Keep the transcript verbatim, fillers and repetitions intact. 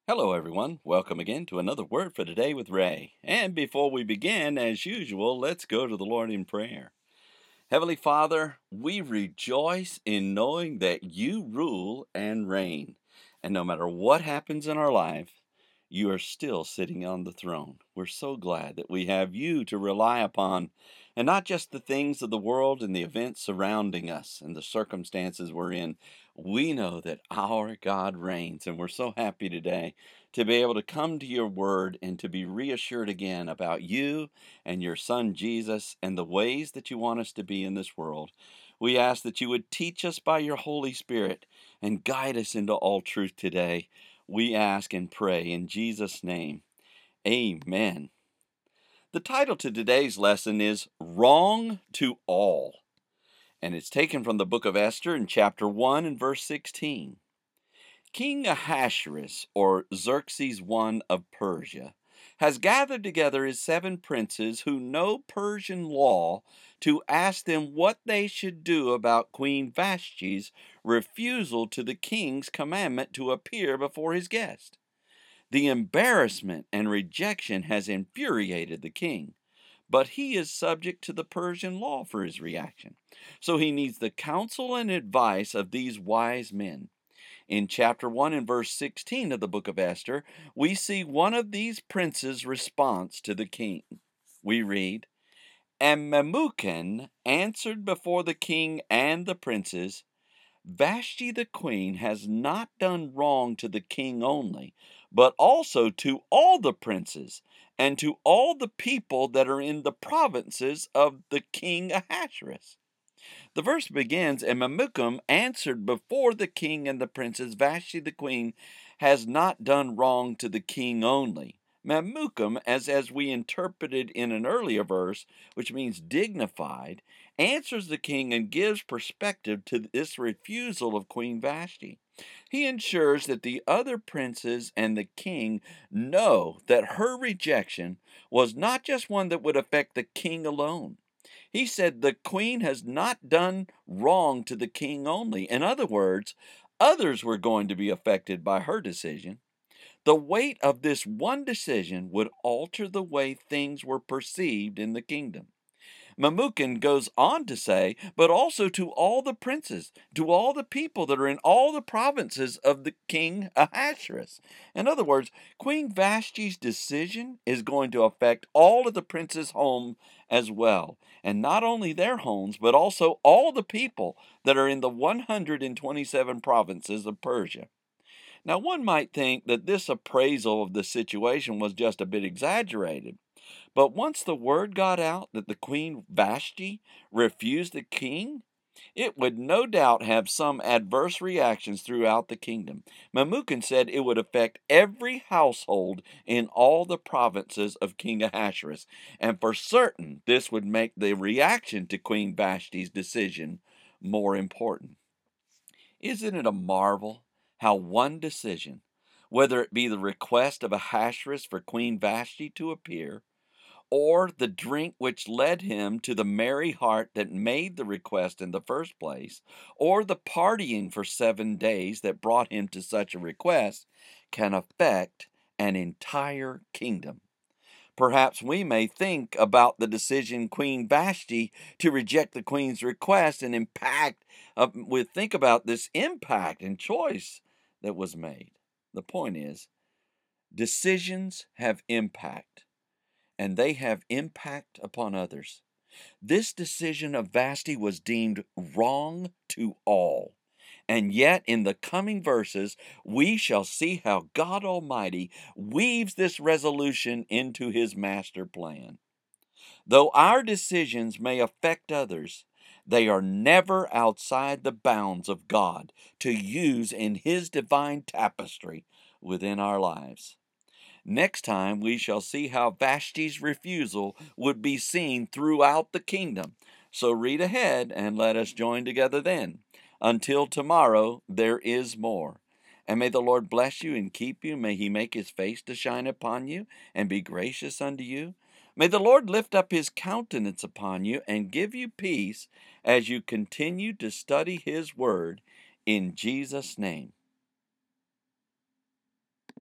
Hello, everyone. Welcome again to another Word for Today with Ray. And before we begin, as usual, let's go to the Lord in prayer. Heavenly Father, we rejoice in knowing that you rule and reign. And no matter what happens in our life, you are still sitting on the throne. We're so glad that we have you to rely upon, and not just the things of the world and the events surrounding us and the circumstances we're in. We know that our God reigns, and we're so happy today to be able to come to your word and to be reassured again about you and your Son Jesus and the ways that you want us to be in this world. We ask that you would teach us by your Holy Spirit and guide us into all truth today. We ask and pray in Jesus' name. Amen. The title to today's lesson is Wrong to All, and it's taken from the book of Esther in chapter one and verse sixteen. King Ahasuerus, or Xerxes I of Persia, has gathered together his seven princes who know Persian law to ask them what they should do about Queen Vashti's refusal to the king's commandment to appear before his guest. The embarrassment and rejection has infuriated the king, but he is subject to the Persian law for his reaction. So he needs the counsel and advice of these wise men. In chapter one and verse sixteen of the book of Esther, we see one of these princes' response to the king. We read, "And Memucan answered before the king and the princes, Vashti the queen has not done wrong to the king only, but also to all the princes and to all the people that are in the provinces of the king Ahasuerus." The verse begins, "And Memucan answered before the king and the princes, Vashti the queen has not done wrong to the king only." Memucan, as, as we interpreted in an earlier verse, which means dignified, answers the king and gives perspective to this refusal of Queen Vashti. He ensures that the other princes and the king know that her rejection was not just one that would affect the king alone. He said the queen has not done wrong to the king only. In other words, others were going to be affected by her decision. The weight of this one decision would alter the way things were perceived in the kingdom. Memucan goes on to say, but also to all the princes, to all the people that are in all the provinces of the king Ahasuerus. In other words, Queen Vashti's decision is going to affect all of the princes' home as well. And not only their homes, but also all the people that are in the one hundred twenty-seven provinces of Persia. Now, one might think that this appraisal of the situation was just a bit exaggerated. But once the word got out that the Queen Vashti refused the king, it would no doubt have some adverse reactions throughout the kingdom. Memucan said it would affect every household in all the provinces of King Ahasuerus, and for certain this would make the reaction to Queen Vashti's decision more important. Isn't it a marvel how one decision, whether it be the request of Ahasuerus for Queen Vashti to appear, or the drink which led him to the merry heart that made the request in the first place, or the partying for seven days that brought him to such a request, can affect an entire kingdom. Perhaps we may think about the decision Queen Vashti to reject the queen's request and impact, uh, we think about this impact and choice that was made. The point is, decisions have impact, and they have impact upon others. This decision of Vashti was deemed wrong to all. And yet, in the coming verses, we shall see how God Almighty weaves this resolution into his master plan. Though our decisions may affect others, they are never outside the bounds of God to use in his divine tapestry within our lives. Next time, we shall see how Vashti's refusal would be seen throughout the kingdom. So read ahead and let us join together then. Until tomorrow, there is more. And may the Lord bless you and keep you. May he make his face to shine upon you and be gracious unto you. May the Lord lift up his countenance upon you and give you peace as you continue to study his word in Jesus' name.